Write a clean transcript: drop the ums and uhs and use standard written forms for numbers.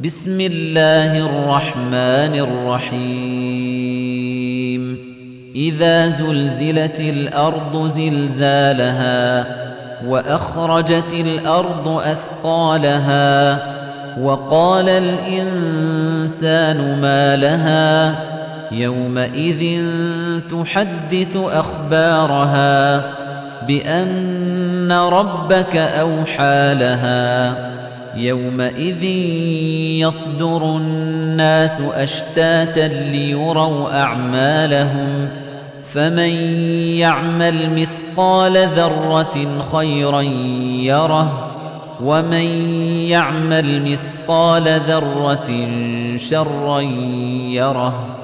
بسم الله الرحمن الرحيم إذا زلزلت الأرض زلزالها وأخرجت الأرض أثقالها وقال الإنسان ما لها يومئذ تحدث أخبارها بأن ربك أوحى لها يومئذ يصدر الناس أشتاتا ليروا أعمالهم فمن يعمل مثقال ذرة خيرا يره ومن يعمل مثقال ذرة شرا يره